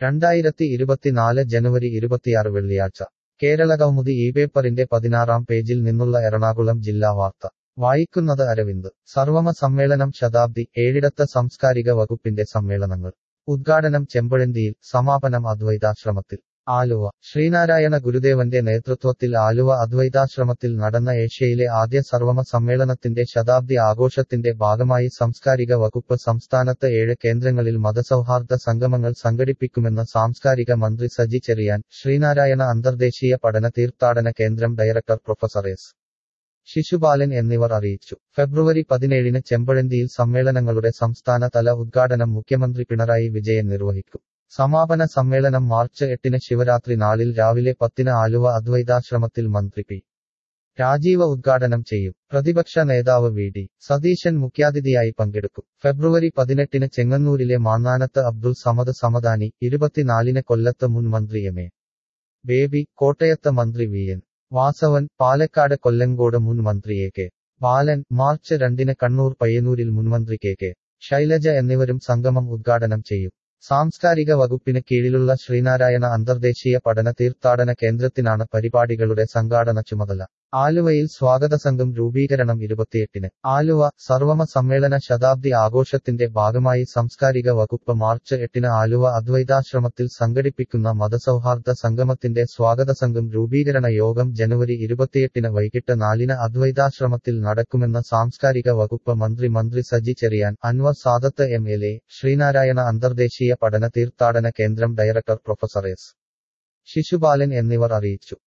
2024 ജനുവരി 26 വെള്ളിയാഴ്ച കേരളകൗമുദി പേപ്പറിന്റെ 16-ാം പേജിൽ നിന്നുള്ള എറണാകുളം ജില്ലാ വാർത്ത വായിക്കുന്നത് അരവിന്ദ്. സർവമ സമ്മേളനം ശതാബ്ദി, ഏഴിടത്ത് സാംസ്കാരിക വകുപ്പിന്റെ സമ്മേളനങ്ങൾ. ഉദ്ഘാടനം ചെമ്പഴന്തിയിൽ, സമാപനം അദ്വൈതാശ്രമത്തിൽ. ആലുവ. ശ്രീനാരായണ ഗുരുദേവന്റെ നേതൃത്വത്തിൽ ആലുവ അദ്വൈതാശ്രമത്തിൽ നടന്ന ഏഷ്യയിലെ ആദ്യ സർവമ സമ്മേളനത്തിന്റെ ശതാബ്ദി ആഘോഷത്തിന്റെ ഭാഗമായി സാംസ്കാരിക വകുപ്പ് സംസ്ഥാനത്ത് 7 കേന്ദ്രങ്ങളിൽ മതസൗഹാർദ്ദ സംഗമങ്ങൾ സംഘടിപ്പിക്കുമെന്ന് സാംസ്കാരിക മന്ത്രി സജി ചെറിയാൻ, ശ്രീനാരായണ അന്തർദേശീയ പഠന തീർത്ഥാടന കേന്ദ്രം ഡയറക്ടർ പ്രൊഫസർ എസ്. ശിശുപാലൻ എന്നിവർ അറിയിച്ചു. ഫെബ്രുവരി 17-ന് ചെമ്പഴന്തിയിൽ സമ്മേളനങ്ങളുടെ സംസ്ഥാന തല ഉദ്ഘാടനം മുഖ്യമന്ത്രി പിണറായി വിജയൻ നിർവഹിക്കും. സമാപന സമ്മേളനം മാർച്ച് 8-ന് ശിവരാത്രി നാളിൽ രാവിലെ 10-ന് ആലുവ അദ്വൈതാശ്രമത്തിൽ മന്ത്രി പി. രാജീവ ഉദ്ഘാടനം ചെയ്യും. പ്രതിപക്ഷ നേതാവ് വി. ഡി. സതീശൻ മുഖ്യാതിഥിയായി പങ്കെടുക്കും. ഫെബ്രുവരി 18-ന് ചെങ്ങന്നൂരിലെ മാന്നാനത്ത് അബ്ദുൾ സമദ് സമദാനി, 24-ന് കൊല്ലത്ത് മുൻ മന്ത്രി എം. എ. ബേബി, കോട്ടയത്ത് മന്ത്രി വി. എൻ. വാസവൻ, പാലക്കാട് കൊല്ലങ്കോട് മുൻ മന്ത്രി എ. കെ. ബാലൻ, മാർച്ച് 2-ന് കണ്ണൂർ പയ്യന്നൂരിൽ മുൻമന്ത്രി കെ. കെ. ശൈലജ എന്നിവരും സംഗമം ഉദ്ഘാടനം ചെയ്യും. സാംസ്കാരിക വകുപ്പിന് കീഴിലുള്ള ശ്രീനാരായണ അന്തർദേശീയ പഠന തീർത്ഥാടന കേന്ദ്രത്തിനാണ് പരിപാടികളുടെ സംഘാടന ചുമതല. ആലുവയിൽ സ്വാഗതസംഘം രൂപീകരണം 28-ന്. ആലുവ. സർവമ സമ്മേളന ശതാബ്ദി ആഘോഷത്തിന്റെ ഭാഗമായി സാംസ്കാരിക വകുപ്പ് മാർച്ച് 8-ന് ആലുവ അദ്വൈതാശ്രമത്തിൽ സംഘടിപ്പിക്കുന്ന മതസൗഹാർദ്ദ സംഗമത്തിന്റെ സ്വാഗതസംഘം രൂപീകരണ യോഗം ജനുവരി 28-ന് വൈകിട്ട് 4-ന് അദ്വൈതാശ്രമത്തിൽ നടക്കുമെന്ന് സാംസ്കാരിക വകുപ്പ് മന്ത്രി സജി ചെറിയാൻ, അൻവർ സാദത്ത് എം.എൽ.എ., ശ്രീനാരായണ അന്തർദേശീയ പഠന തീർത്ഥാടന കേന്ദ്രം ഡയറക്ടർ പ്രൊഫസർ എസ്. ശിശുപാലൻ എന്നിവർ അറിയിച്ചു.